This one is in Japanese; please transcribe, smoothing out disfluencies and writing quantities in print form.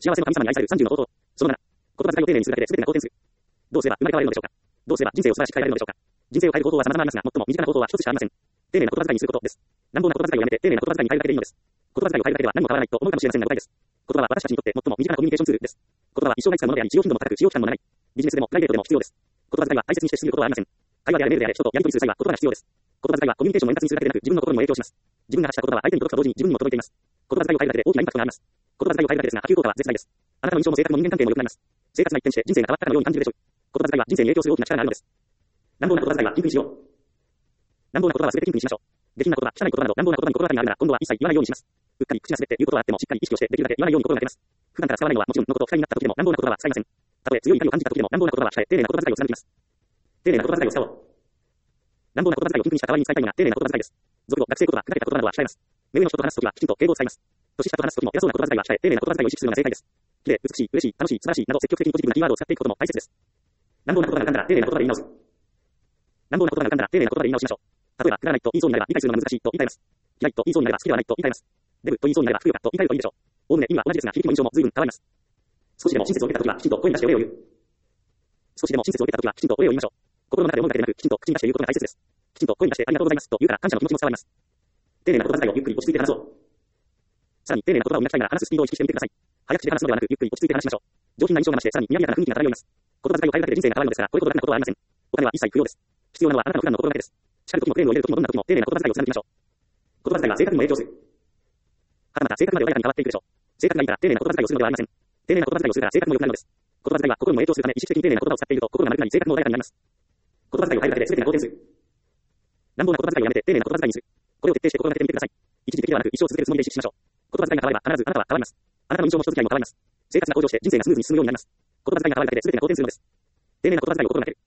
幸せの神様に愛される30の法則。その7。言葉遣いを丁寧にするだけで全てが好転する。どうすれば生まれ変われるのでしょうか。どうすれば人生を素晴らしく変えられるのでしょうか。人生を変える方法は様々ありますが、最も身近な方法は一つしかありません。丁寧な言葉遣いにすることです。乱暴な言葉遣いをやめて丁寧な言葉遣いに変えるだけでいいのです。言葉遣いを変えるだけでは何も変わらないと思うかもしれませんが誤解です。言葉は私たちにとって最も身近なコミュニケーションツールです。言葉は一生涯使うものであり、使用頻度も高く使用期間も長い。ビジネスでもプライベートでも必要です。言葉遣いは大切にしてしすぎることはありません。会話であれメールであれ人とやり取りする際は言葉が必要です。言葉遣いはコミュニケーションを円滑にするだけでなく自分の心にも影響します。自分が発した言葉は相手に届くと同時に自分にも届いています。言葉遣いを変えるだけで大きなインパクトがあります。言葉遣いを変えるだけですが波及効果は絶大です。あなたの印象も性格も人間関係も良くなります。生活が一転して人生が変わったかのように感じるでしょう。言葉遣いは人生に影響する大きな力があるのです。乱暴な言葉遣いはピンクにしよう。乱暴な言葉は全てピンクにしましょう。下品な言葉、汚い言葉など乱暴な言葉に心当たりがあるなら今度は一切言わないようにします。うっかり口が滑って言うことはあってもしっかり意識をしてできるだけ言わないように心がけます。普段から使わないのはもちろんのこと、不快になった時でも乱暴な言葉は使いません。たとえ強い怒りを感じた時でも乱暴な言葉は控え、丁寧な言葉遣いを貫きます。丁寧な言葉遣いを使おう。乱暴な言葉遣いをピンクにした代わりに使いたいのが丁寧な言葉遣いです。俗語、学生言葉、砕けた言葉などは控えます。目上の人と話す時はきちんと敬語を使います。年下と話す時も偉そうな言葉遣いは控え、丁寧な言葉遣いを意識するのが正解です。綺麗、美しい、嬉しい、楽しい、素晴らしいなど積極的にポジティブなキーワードを使っていくことも大切です。乱暴な言葉が浮かんだら丁寧な言葉で言い直す。乱暴な言葉が浮かんだら丁寧な言葉で言い直しましょう。例えば、くだらないと言いそうになれば理解するのが難しいと言い換えます。嫌いと言いそうになれば好きではないと言い換えます。デブと言いそうになればふくよかと言い換えるといいでしょう。おおむね意味は同じですが、響きも印象も随分変わります。少しでも親切を受けた時はきちんと声に出してお礼を言う。少しでも親切を受けた時はきちんとお礼を言いましょう。心の中で思うだけでなく、きちんと口に出して言うことが大切です。きちんと声に出してありがとうございますと言うから感謝の気持ちも伝わります。丁寧な言葉遣いをゆっくり落ち着いて話そう。さらに丁寧な言葉を磨きたいなら話すスピードを意識してみてください。早口で話すのではなく、ゆっくり落ち着いて話しましょう。上品な印象が増して、さらに賑やかな雰囲気が漂います。言葉遣いを変えるだけで人生が変わるのですから、これほど楽なことはありません。お金は一切不要です。必要なのはあなたの普段の心がけです。叱る時もクレームを入れる時もどんな時も丁寧な言葉遣いを貫きましょう。言葉遣いは性格にも影響する。はたまた性格まで穏やかに変わっていくでしょう。性格がいいから丁寧な言葉遣いをするのではありません。丁寧な言葉遣いをするから性格も良くなるのです。言葉遣いは心にも影響するため意識的に丁寧な言葉を使っていると心が丸くなり性格も穏やかになります。言葉遣いを変えるだけで全てが好転する。乱暴な言葉遣いをやめて丁寧な言葉遣いにする。これを徹底して心がけてみてください。一時的ではなく一生続けるつもりで意識しましょう。言葉遣いが変われば必ずあなたは変わります。あなたの印象も人付き合いも変わります。生活が向上して人生がスムーズに進むようになります。言葉遣いが変わるだけで全てが好転するのです。丁寧な言葉遣いを心がける。